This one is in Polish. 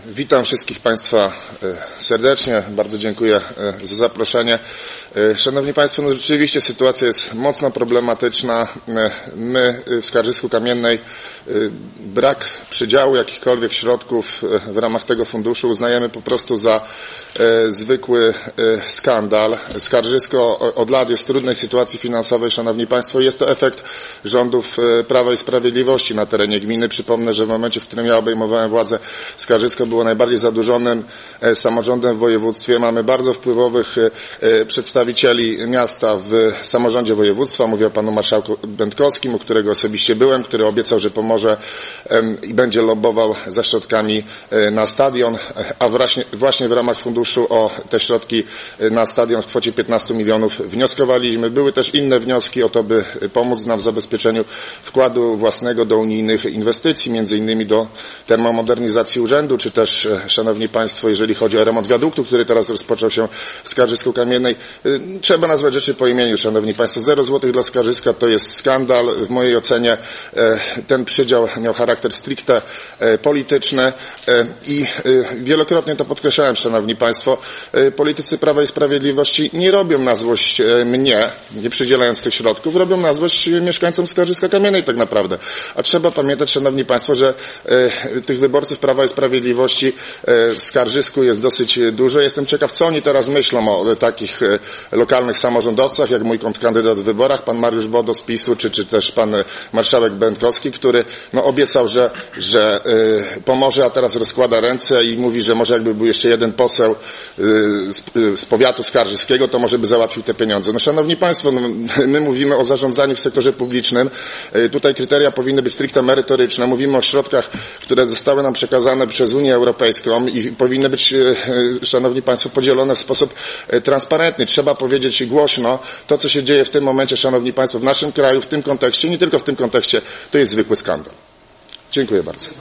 Witam wszystkich Państwa serdecznie, bardzo dziękuję za zaproszenie. Szanowni Państwo, no rzeczywiście sytuacja jest mocno problematyczna. My w Skarżysku-Kamiennej brak przydziału jakichkolwiek środków w ramach tego funduszu uznajemy po prostu za zwykły skandal. Skarżysko od lat jest w trudnej sytuacji finansowej, Szanowni Państwo. Jest to efekt rządów Prawa i Sprawiedliwości na terenie gminy. Przypomnę, że w momencie, w którym ja obejmowałem władzę, Skarżysko było najbardziej zadłużonym samorządem w województwie. Mamy bardzo wpływowych przedstawicieli miasta w samorządzie województwa. Mówię o panu marszałku Będkowskim, u którego osobiście byłem, który obiecał, że pomoże i będzie lobbował za środkami na stadion, a właśnie w ramach funduszu o te środki na stadion w kwocie 15 milionów wnioskowaliśmy. Były też inne wnioski o to, by pomóc nam w zabezpieczeniu wkładu własnego do unijnych inwestycji, między innymi do termomodernizacji urzędu, czy też, Szanowni Państwo, jeżeli chodzi o remont wiaduktu, który teraz rozpoczął się w Skarżysku-Kamiennej. Trzeba nazwać rzeczy po imieniu, Szanowni Państwo. 0 złotych dla Skarżyska to jest skandal. W mojej ocenie ten przydział miał charakter stricte polityczny i wielokrotnie to podkreślałem, Szanowni Państwo. Politycy Prawa i Sprawiedliwości nie robią na złość mnie, nie przydzielając tych środków, robią na złość mieszkańcom Skarżyska-Kamiennej tak naprawdę. A trzeba pamiętać, Szanowni Państwo, że tych wyborców Prawa i Sprawiedliwości w Skarżysku jest dosyć dużo. Jestem ciekaw, co oni teraz myślą o takich lokalnych samorządowcach, jak mój kontrkandydat w wyborach, pan Mariusz Bodo z PiS-u, czy też pan marszałek Będkowski, który obiecał, że pomoże, a teraz rozkłada ręce i mówi, że może jakby był jeszcze jeden poseł z powiatu skarżyskiego, to może by załatwił te pieniądze. No, Szanowni Państwo, my mówimy o zarządzaniu w sektorze publicznym. Tutaj kryteria powinny być stricte merytoryczne. Mówimy o środkach, które zostały nam przekazane przez Unię Europejską i powinny być, Szanowni Państwo, podzielone w sposób transparentny. Trzeba powiedzieć głośno to, co się dzieje w tym momencie, Szanowni Państwo, w naszym kraju, w tym kontekście, nie tylko w tym kontekście, to jest zwykły skandal. Dziękuję bardzo.